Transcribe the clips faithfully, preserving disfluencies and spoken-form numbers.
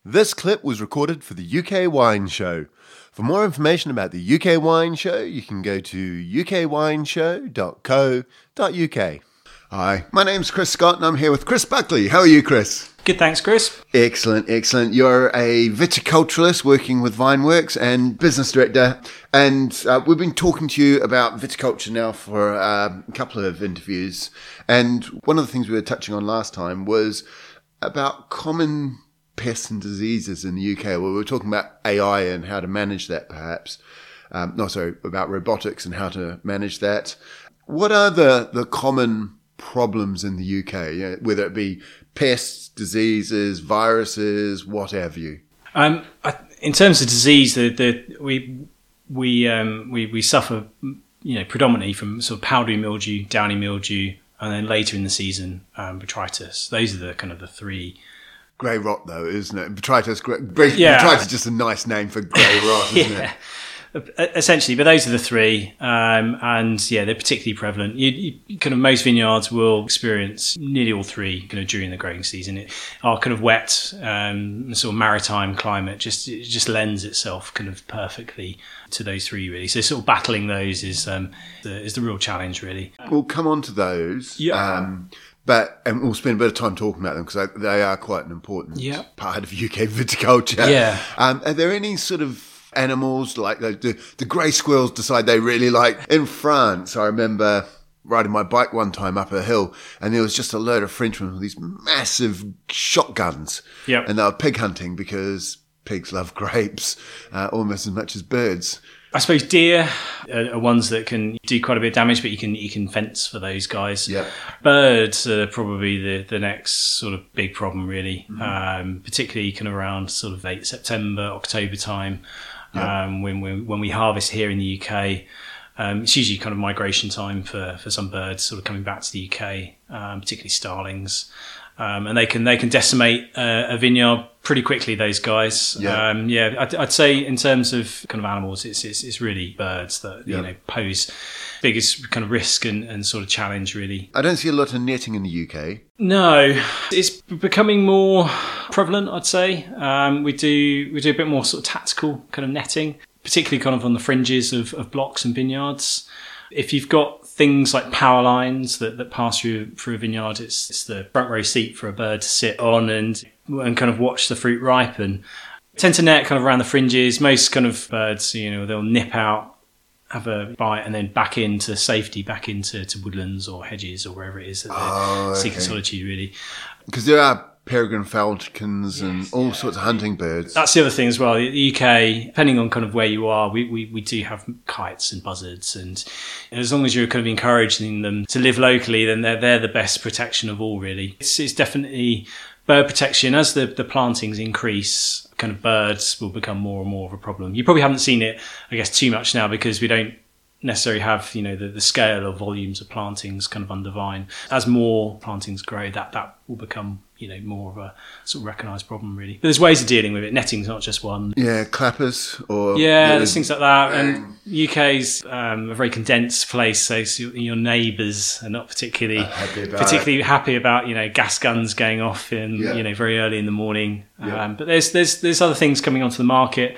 This clip was recorded for the U K Wine Show. For more information about the U K Wine Show, you can go to u k wine show dot co dot u k. Hi, my name's Chris Scott and I'm here with Chris Buckley. How are you, Chris? Good, thanks, Chris. Excellent, excellent. You're a viticulturalist working with Vineworks and business director. And uh, we've been talking to you about viticulture now for uh, a couple of interviews. And one of the things we were touching on last time was about common pests and diseases in the U K. Well, we were talking about A I and how to manage that, perhaps. Um, no, sorry, about robotics and how to manage that. What are the, the common problems in the U K, you know, whether it be pests, diseases, viruses, what have you? Um, I, in terms of disease, the, the we we um, we we suffer, you know, predominantly from sort of powdery mildew, downy mildew, and then later in the season, um, botrytis. Those are the kind of the three. Grey rot, though, isn't it? Botrytis, grey, yeah. Botrytis is just a nice name for grey rot, isn't yeah. it? Essentially, but those are the three, um, and yeah, they're particularly prevalent. You, you, kind of most vineyards will experience nearly all three kind of during the growing season. It, our kind of wet, um, sort of maritime climate just it just lends itself kind of perfectly to those three, really. So sort of battling those is um, the, is the real challenge, really. We'll come on to those. Yeah. Um, But and we'll spend a bit of time talking about them because they are quite an important yeah. part of U K viticulture. Yeah. Um, are there any sort of animals like the, the, the grey squirrels decide they really like? In France, I remember riding my bike one time up a hill and there was just a load of Frenchmen with these massive shotguns. Yeah. And they were pig hunting because pigs love grapes uh, almost as much as birds. I suppose deer are, are ones that can do quite a bit of damage, but you can you can fence for those guys. Yeah. Birds are probably the, the next sort of big problem, really, Mm-hmm. um, particularly kind of around sort of late September, October time, Yeah. um, when we when we harvest here in the U K. Um, it's usually kind of migration time for, for some birds, sort of coming back to the U K, um, particularly starlings. Um, and they can they can decimate uh, a vineyard pretty quickly. Those guys, Yeah. um, yeah. I'd, I'd say in terms of kind of animals, it's it's, it's really birds that Yeah. you know pose biggest kind of risk and, and sort of challenge, really. I don't see a lot of netting in the U K. No, it's becoming more prevalent. I'd say um, we do we do a bit more sort of tactical kind of netting, particularly kind of on the fringes of, of blocks and vineyards. If you've got things like power lines that, that pass through through a vineyard, it's, it's the front row seat for a bird to sit on and and kind of watch the fruit ripen. Tend to net kind of around the fringes. Most kind of birds, you know, they'll nip out, have a bite, and then back into safety, back into to woodlands or hedges or wherever it is that they're Oh, okay. seeking solitude, really. Because there are peregrine falcons and all sorts of hunting birds. That's the other thing as well. The U K, depending on kind of where you are, we, we, we do have kites and buzzards, and as long as you're kind of encouraging them to live locally, then they're they're the best protection of all, really. It's, it's definitely bird protection. As the, the plantings increase, kind of birds will become more and more of a problem. You probably haven't seen it, I guess, too much now because we don't necessarily have, you know, the, the scale of volumes of plantings kind of under vine. As more plantings grow, that that will become, you know, more of a sort of recognised problem, really. But there's ways of dealing with it. Netting's not just one. Yeah, clappers or... Yeah, there's things like that. And U K's um, a very condensed place, so your neighbours are not particularly happy about particularly happy about, you know, gas guns going off in, Yeah. you know, very early in the morning. Yeah. Um, but there's there's there's other things coming onto the market.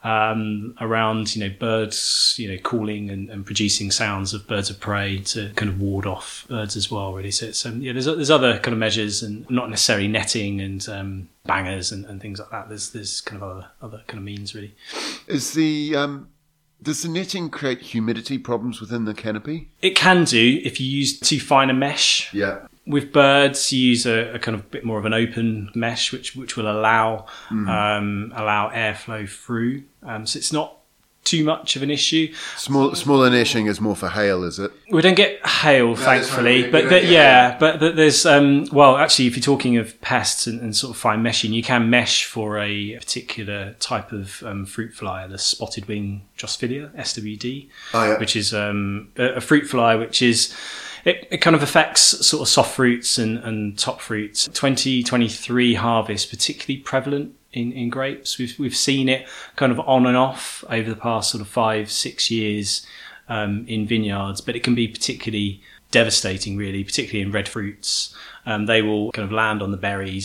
Um, around, you know, birds, you know, calling and, and producing sounds of birds of prey to kind of ward off birds as well, really. So it's, um, yeah, there's there's other kind of measures and not necessarily netting and um, bangers and, and things like that. There's there's kind of other other kind of means, really. Is the... Um, does the netting create humidity problems within the canopy? It can do if you use too fine a mesh. Yeah. With birds, you use a, a kind of bit more of an open mesh, which which will allow mm. um, allow airflow through. Um, so it's not too much of an issue. Small smaller neshing is more for hail, is it? We don't get hail, no, thankfully, right. but, but yeah, but, but there's um, well, actually, if you're talking of pests and, and sort of fine meshing, you can mesh for a particular type of um, fruit fly, the spotted wing Drosophila S W D, oh, yeah. which is um, a, a fruit fly which is. It, it kind of affects sort of soft fruits and, and top fruits. twenty twenty-three harvest, particularly prevalent in, in grapes. We've we've seen it kind of on and off over the past sort of five, six years um, in vineyards, but it can be particularly devastating, really, particularly in red fruits. Um, they will kind of land on the berries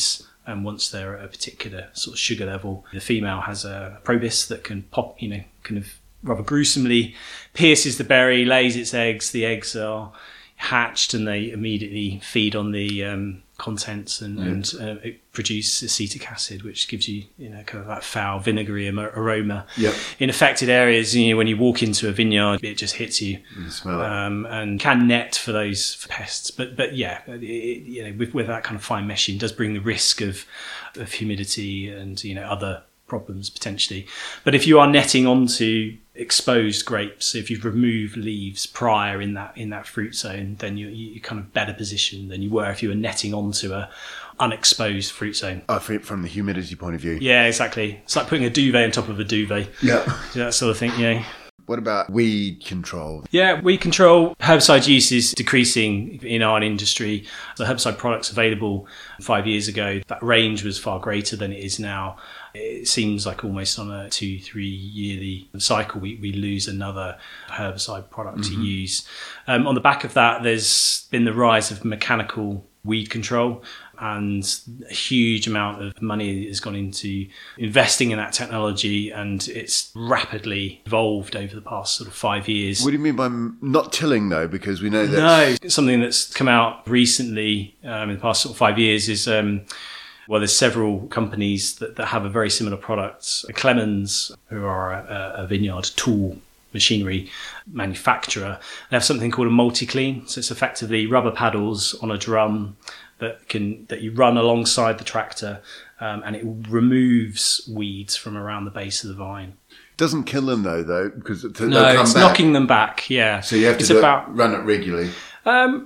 And once they're at a particular sort of sugar level, the female has a probus that can pop, you know, kind of rather gruesomely pierces the berry, lays its eggs. The eggs are hatched and they immediately feed on the um, contents and, mm. and uh, it produce acetic acid, which gives you, you know, kind of that foul vinegary aroma. Yep. In affected areas, you know, when you walk into a vineyard, it just hits you, you smell it. Um, and can net for those for pests. But but yeah, it, you know, with, with that kind of fine meshing, does bring the risk of of humidity and, you know, other problems potentially. But if you are netting onto exposed grapes, if you've removed leaves prior in that in that fruit zone, then you're, you're kind of better positioned than you were if you were netting onto a unexposed fruit zone. Oh, from the humidity point of view. Yeah, exactly. It's like putting a duvet on top of a duvet. Yeah. That sort of thing, yeah. What about weed control? Yeah, weed control, herbicide use is decreasing in our industry. The herbicide products available five years ago, that range was far greater than it is now. It seems like almost on a two, three yearly cycle, we, we lose another herbicide product mm-hmm. to use. Um, on the back of that, there's been the rise of mechanical weed control, and a huge amount of money has gone into investing in that technology, and it's rapidly evolved over the past sort of five years. What do you mean by not tilling, though? Because we know that... No, something that's come out recently um, in the past sort of five years is... Um, Well, there's several companies that, that have a very similar product. Clemens, who are a, a vineyard tool machinery manufacturer, they have something called a multi-clean. So it's effectively rubber paddles on a drum that can that you run alongside the tractor, um, and it removes weeds from around the base of the vine. Doesn't kill them though, though, because to, no, it's back. knocking them back. Yeah, so you have to it's do about, it, run it regularly. Um,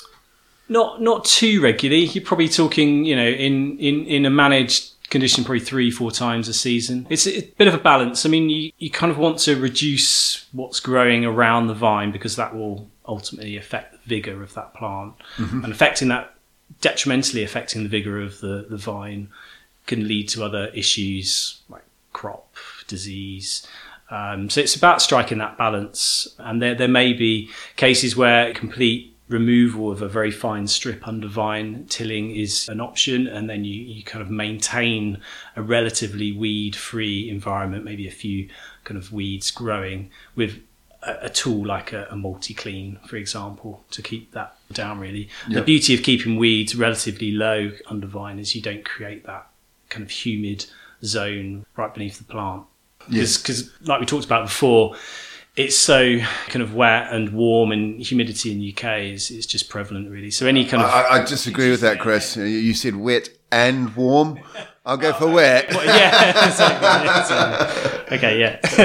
Not not too regularly. You're probably talking, you know, in, in, in a managed condition, probably three, four times a season. It's a bit of a balance. I mean, you, you kind of want to reduce what's growing around the vine because that will ultimately affect the vigour of that plant. Mm-hmm. And affecting that, detrimentally affecting the vigour of the, the vine can lead to other issues like crop disease. Um, so it's about striking that balance. And there there may be cases where complete removal of a very fine strip under vine tilling is an option, and then you, you kind of maintain a relatively weed-free environment, maybe a few kind of weeds growing with a, a tool like a, a multi-clean, for example, to keep that down really. Yep. The beauty of keeping weeds relatively low under vine is you don't create that kind of humid zone right beneath the plant. Yes. Because like we talked about before, it's so kind of wet and warm, and humidity in the U K is, is just prevalent, really. So any kind of... I, I disagree with that, Chris. You said wet and warm. I'll go for wet. Well, yeah, exactly. Okay,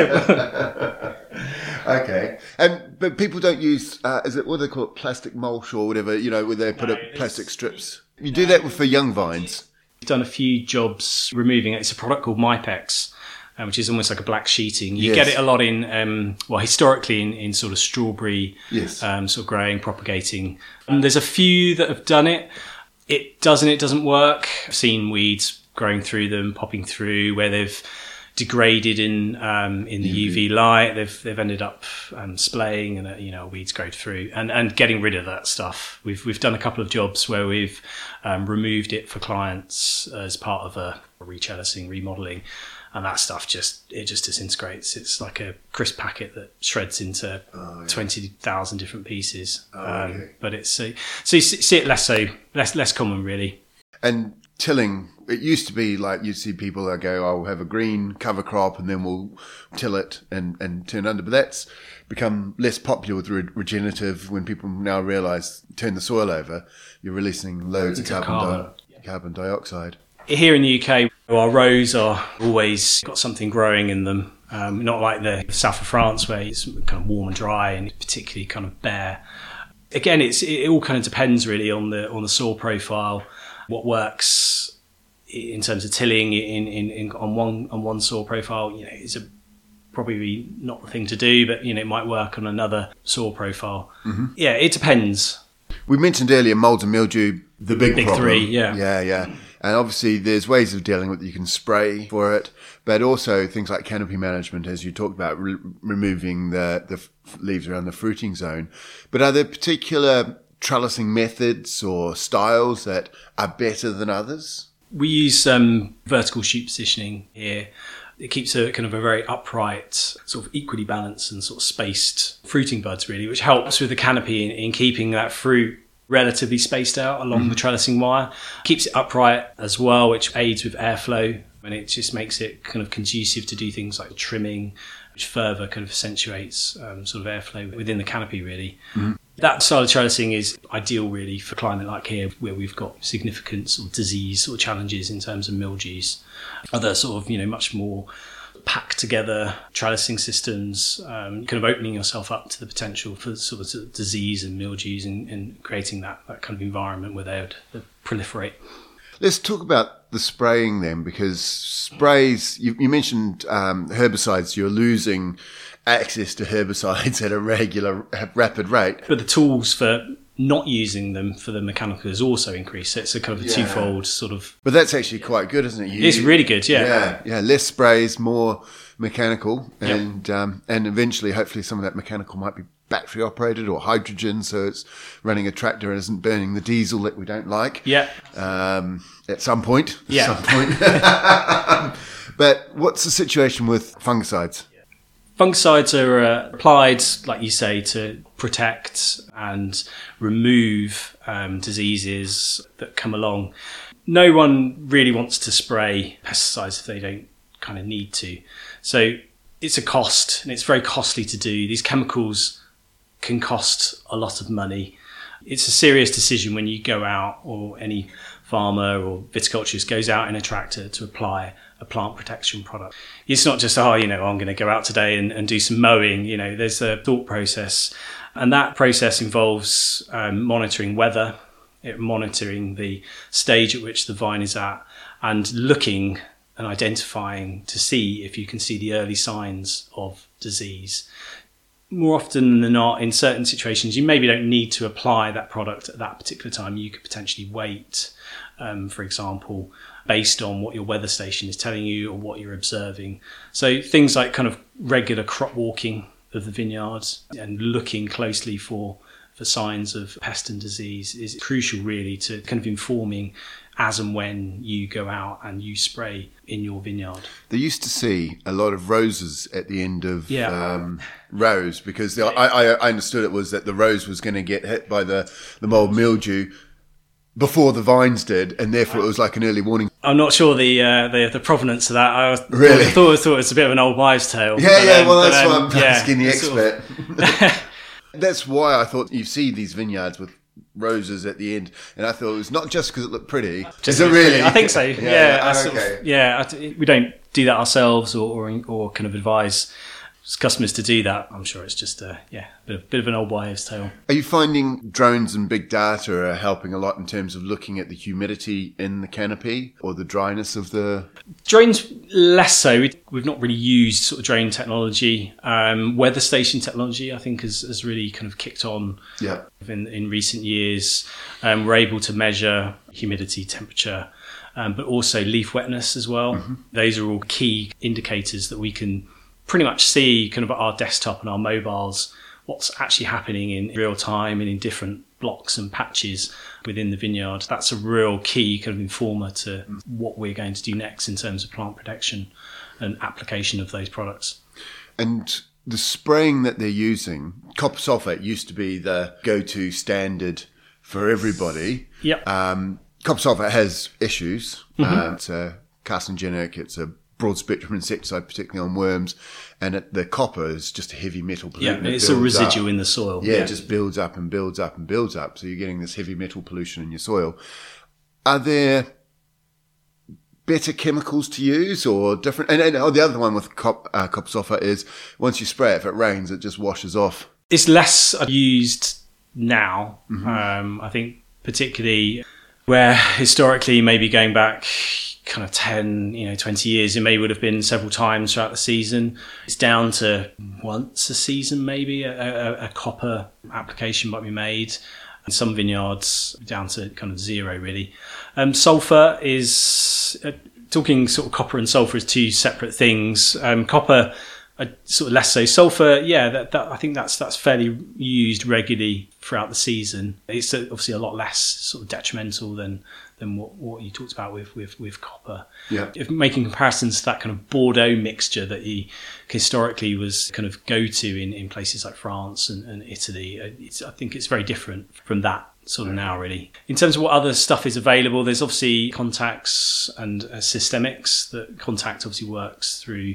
yeah. Okay. And, but people don't use, uh, is it, what do they call it, plastic mulch or whatever, you know, where they put no, up plastic strips. You do that for young vines. We've done a few jobs removing it. It's a product called Mypex. Um, which is almost like a black sheeting. You yes. get it a lot in, um, well, historically in, in sort of strawberry, yes. um, sort of growing, propagating. And there's a few that have done it. It doesn't, it doesn't work. I've seen weeds growing through them, popping through, where they've degraded in um, in the U V. U V light. They've they've ended up um, splaying, and uh, you know, weeds grow through, and and getting rid of that stuff. We've we've done a couple of jobs where we've um, removed it for clients as part of a re-trellising, remodeling. And that stuff just, it just disintegrates. It's like a crisp packet that shreds into oh, yeah. twenty thousand different pieces. Oh, um, okay. But it's, uh, so you see it less so, less, less common really. And tilling, it used to be like you'd see people that go, I'll have a green cover crop and then we'll till it and, and turn under. But that's become less popular with re- regenerative when people now realise, turn the soil over, you're releasing loads of carbon, carbon. Di- carbon dioxide. Here in the U K, our rows are always got something growing in them. Um, not like the south of France where it's kind of warm and dry and particularly kind of bare. Again, it's it all kind of depends really on the on the soil profile, what works in terms of tilling in, in, in on one on one soil profile. You know, is a probably not the thing to do, but you know, it might work on another soil profile. Mm-hmm. Yeah, it depends. We mentioned earlier mold and mildew, the big, big problem. three. Yeah, yeah, yeah. And obviously there's ways of dealing with it. You can spray for it, but also things like canopy management, as you talked about, re- removing the, the f- leaves around the fruiting zone. But are there particular trellising methods or styles that are better than others? We use um, vertical shoot positioning here. It keeps a kind of a very upright, sort of equally balanced and sort of spaced fruiting buds, really, which helps with the canopy in, in keeping that fruit relatively spaced out along mm-hmm. the trellising wire. Keeps it upright as well, which aids with airflow, and it just makes it kind of conducive to do things like trimming, which further kind of accentuates um, sort of airflow within the canopy, really. Mm-hmm. That style of trellising is ideal, really, for climate like here, where we've got significant sort of disease sort of challenges in terms of mildews. Other sort of, you know, much more packed together trellising systems, um, kind of opening yourself up to the potential for sort of disease and mildews and, and creating that, that kind of environment where they would they'd proliferate. Let's talk about the spraying then, because sprays, you, you mentioned um, herbicides, you're losing access to herbicides at a regular, rapid rate. But the tools for not using them for the mechanical has also increased. So it's a kind of a yeah. twofold sort of... But that's actually quite good, isn't it? You, it's really good, yeah. Yeah, yeah. Less sprays, more mechanical, and yep. um, and eventually, hopefully, some of that mechanical might be battery operated or hydrogen, so it's running a tractor and isn't burning the diesel that we don't like. Yeah. Um, at some point. Yeah. At some point. But what's the situation with fungicides? Fungicides are uh, applied, like you say, to protect and remove um, diseases that come along. No one really wants to spray pesticides if they don't kind of need to. So it's a cost, and it's very costly to do. These chemicals can cost a lot of money. It's a serious decision when you go out, or any farmer or viticulturist goes out in a tractor to apply a plant protection product. It's not just, oh, you know, I'm going to go out today and, and do some mowing. You know, there's a thought process, and that process involves um, monitoring weather, it, monitoring the stage at which the vine is at, and looking and identifying to see if you can see the early signs of disease. More often than not, in certain situations, you maybe don't need to apply that product at that particular time. You could potentially wait, um, for example, based on what your weather station is telling you or what you're observing. So things like kind of regular crop walking of the vineyards and looking closely for, for signs of pest and disease is crucial, really, to kind of informing as and when you go out and you spray in your vineyard. They used to see a lot of roses at the end of yeah. um, rows, because the, I, I understood it was that the rose was going to get hit by the, the mold mildew before the vines did, and therefore it was like an early warning. I'm not sure the uh, the, the provenance of that. I was, really? I thought, thought it was a bit of an old wives' tale. Yeah, but, yeah, um, well, that's but, why um, I'm yeah, asking the expert. Sort of That's why I thought you see these vineyards with roses at the end, and I thought it was not just because it looked pretty. Just Is it really? Pretty. I think so. Yeah, yeah, I oh, sort okay. of, yeah. I, we don't do that ourselves, or, or or kind of advise customers to do that. I'm sure it's just a yeah, a bit of, bit of an old wives' tale. Are you finding drones and big data are helping a lot in terms of looking at the humidity in the canopy or the dryness of the... Drones, less so. We've not really used sort of drone technology. Um, weather station technology, I think, has, has really kind of kicked on yeah. in, in recent years. Um, we're able to measure humidity, temperature, um, but also leaf wetness as well. Mm-hmm. Those are all key indicators that we can pretty much see kind of at our desktop and our mobiles what's actually happening in real time and in different blocks and patches within the vineyard. That's a real key kind of informer to what we're going to do next in terms of plant protection and application of those products. And the spraying that they're using, copper sulfate used to be the go-to standard for everybody. Yep. Um, copper sulfate has issues. Mm-hmm. Uh, it's a carcinogenic, it's a broad spectrum insecticide, particularly on worms, and it, the copper is just a heavy metal pollutant. Yeah, it's a residue up. in the soil. Yeah, yeah, it just builds up and builds up and builds up. So you're getting this heavy metal pollution in your soil. Are there better chemicals to use or different? And, and oh, the other one with cop, uh, copper sulfate is once you spray it, if it rains, it just washes off. It's less used now. Mm-hmm. Um, I think particularly where historically, maybe going back kind of ten, you know, twenty years, it may would have been several times throughout the season. It's down to once a season, maybe a, a, a copper application might be made. And some vineyards down to kind of zero, really. Um, sulfur is, uh, talking sort of copper and sulfur as two separate things. Um, copper, uh, sort of less so. Sulfur, yeah, that, that, I think that's that's fairly used regularly throughout the season. It's obviously a lot less sort of detrimental than than what, what you talked about with, with, with copper. Yeah. If making comparisons to that kind of Bordeaux mixture that you historically was kind of go-to in, in places like France and, and Italy, it's, I think it's very different from that sort of now, really. In terms of what other stuff is available, there's obviously contacts and uh, systemics. That contact obviously works through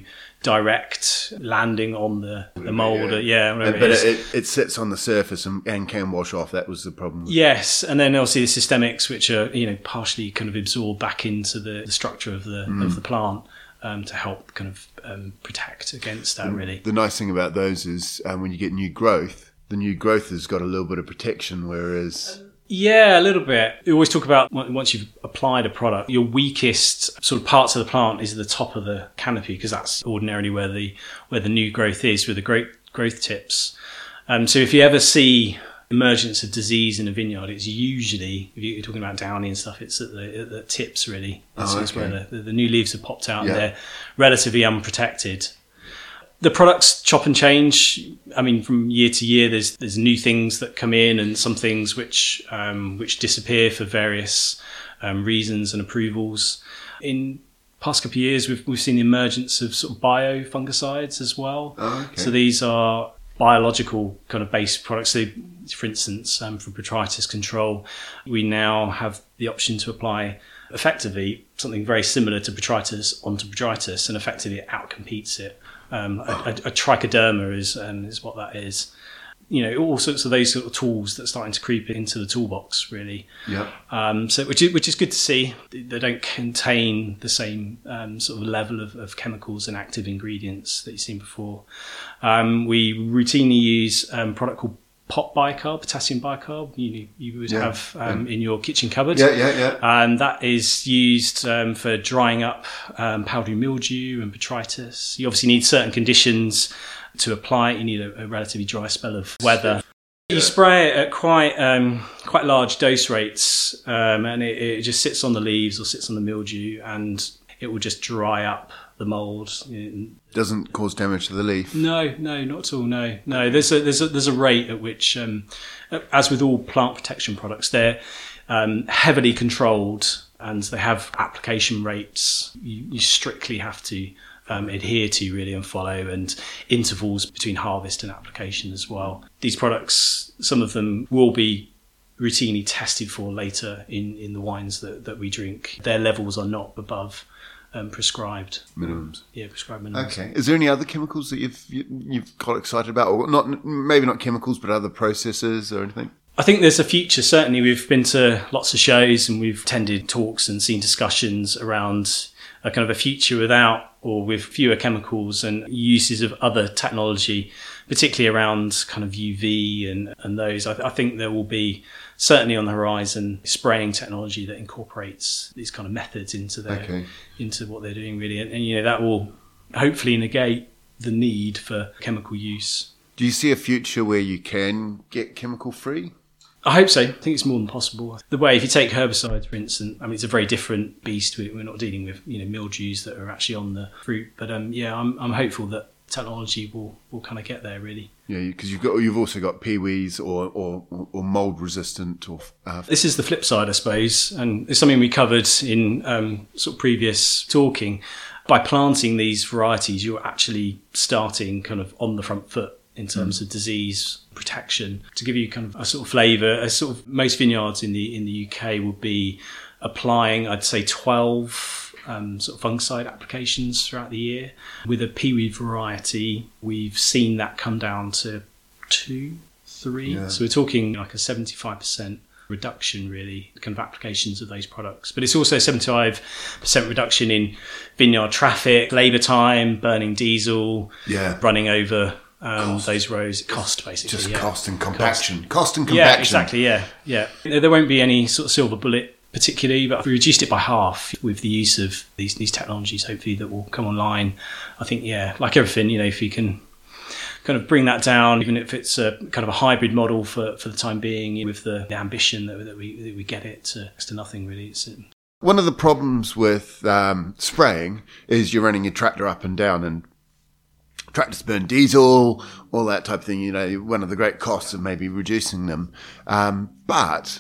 direct landing on the, the mould. Yeah, yeah but it, is. it, it sits on the surface and, and can wash off. That was the problem. Yes, and then obviously the systemics, which are, you know, partially kind of absorbed back into the, the structure of the mm. of the plant. Um, to help kind of um, protect against that, really. The nice thing about those is um, when you get new growth, the new growth has got a little bit of protection, whereas... Yeah, a little bit. We always talk about once you've applied a product, your weakest sort of parts of the plant is the top of the canopy, because that's ordinarily where the where the new growth is, with the growth, growth tips. Um, so if you ever see emergence of disease in a vineyard, it's usually, if you're talking about downy and stuff, it's at the, at the tips, really. That's oh, okay. where the, the new leaves have popped out, yeah. and they're relatively unprotected. The products chop and change. I mean, from year to year, there's there's new things that come in, and some things which um, which disappear for various um, reasons and approvals. In past couple of years, we've we've seen the emergence of sort of biofungicides as well. Oh, okay. So these are biological kind of based products. So, for instance, um, for botrytis control, we now have the option to apply effectively something very similar to botrytis onto botrytis, and effectively it outcompetes it. Um, a, a, a trichoderma is um, is what that is. You know, all sorts of those sort of tools that are starting to creep into the toolbox, really. Yeah. Um, so, which is which is good to see. They don't contain the same um, sort of level of, of chemicals and active ingredients that you've seen before. Um, we routinely use um, a product called pot bicarb, potassium bicarb. You you would yeah. have um, yeah. in your kitchen cupboard. Yeah, yeah, yeah. And that is used um, for drying up um, powdery mildew and botrytis. You obviously need certain conditions to apply it. You need a, a relatively dry spell of weather. Yeah. You spray it at quite um, quite large dose rates, um, and it, it just sits on the leaves or sits on the mildew, and it will just dry up the mould. Doesn't cause damage to the leaf. No, no, not at all. No, no. There's a there's a there's a rate at which, um, as with all plant protection products, they're um, heavily controlled, and they have application rates. You, you strictly have to um, adhere to, really, and follow, and intervals between harvest and application as well. These products, some of them will be routinely tested for later in, in the wines that, that we drink. Their levels are not above Um, prescribed minimums. Yeah, prescribed minimums. Okay. Is there any other chemicals that you've you, you've got excited about, or not? Maybe not chemicals, but other processes or anything? I think there's a future. Certainly, we've been to lots of shows and we've attended talks and seen discussions around a kind of a future without or with fewer chemicals and uses of other technology, particularly around kind of U V and and those. I, I think there will be certainly on the horizon spraying technology that incorporates these kind of methods into their okay. into what they're doing, really, and, and you know that will hopefully negate the need for chemical use. Do you see a future where you can get chemical free? I hope so. I think it's more than possible. The way, if you take herbicides, for instance, I mean, it's a very different beast. We're not dealing with, you know, mildews that are actually on the fruit. But um, yeah, I'm I'm hopeful that technology will, will kind of get there, really. Yeah, because you've got you've also got peewees or or, or mold resistant. Or uh... this is the flip side, I suppose, and it's something we covered in um, sort of previous talking. By planting these varieties, you're actually starting kind of on the front foot in terms mm. of disease protection. To give you kind of a sort of flavour, a sort of most vineyards in the in the U K will be applying, I'd say, twelve um, sort of fungicide applications throughout the year. With a peaweed variety, we've seen that come down to two, three. Yeah. So we're talking like a seventy-five percent reduction, really, kind of applications of those products. But it's also a seventy-five percent reduction in vineyard traffic, labour time, burning diesel, yeah. running over um, those rows. Cost, basically. Just yeah. cost and compaction. Cost, cost and Yeah, compaction. exactly, yeah. yeah. There won't be any sort of silver bullet particularly, but we reduced it by half with the use of these these technologies, hopefully, that will come online. I think, yeah, like everything, you know, if you can kind of bring that down, even if it's a kind of a hybrid model for, for the time being, with the, the ambition that, that we that we get it to next to nothing, really. It's, one of the problems with um, spraying is you're running your tractor up and down, and tractors burn diesel, all that type of thing. You know, one of the great costs of maybe reducing them. Um, but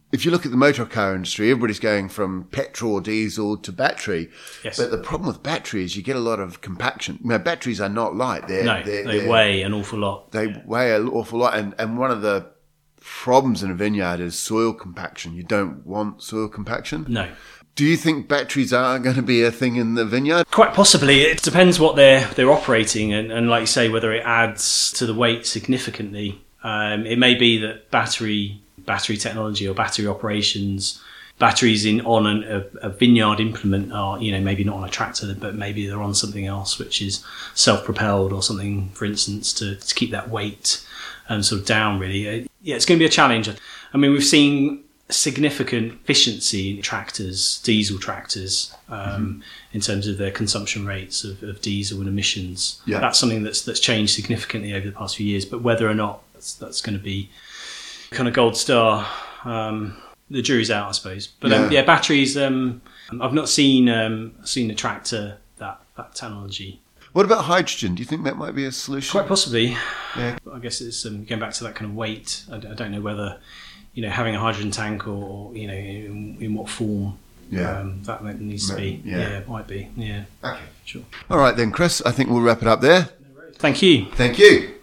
if you look at the motor car industry, everybody's going from petrol or diesel to battery. Yes. But the problem with battery is you get a lot of compaction. Now, batteries are not light. They're, No, they're, they they're, weigh an awful lot. They weigh an awful lot. And, and one of the problems in a vineyard is soil compaction. You don't want soil compaction. No. Do you think batteries are going to be a thing in the vineyard? Quite possibly. It depends what they're they're operating, and, and like you say, whether it adds to the weight significantly. Um, it may be that battery battery technology or battery operations, batteries in on an, a, a vineyard implement are, you know, maybe not on a tractor, but maybe they're on something else which is self-propelled or something, for instance, to, to keep that weight um, sort of down. Really, yeah, it's going to be a challenge. I mean, we've seen significant efficiency in tractors, diesel tractors, um, mm-hmm. in terms of their consumption rates of, of diesel and emissions. Yeah. That's something that's that's changed significantly over the past few years. But whether or not that's, that's going to be kind of gold star, um, the jury's out, I suppose. But yeah, um, yeah batteries. Um, I've not seen um, seen a tractor that that technology. What about hydrogen? Do you think that might be a solution? Quite possibly. Yeah. I guess it's um, going back to that kind of weight. I, I don't know whether, you know, having a hydrogen tank or, you know, in, in what form yeah. um, that needs to be. Yeah. yeah, it might be. Yeah. Okay. Sure. All right then, Chris, I think we'll wrap it up there. Thank you. Thank you.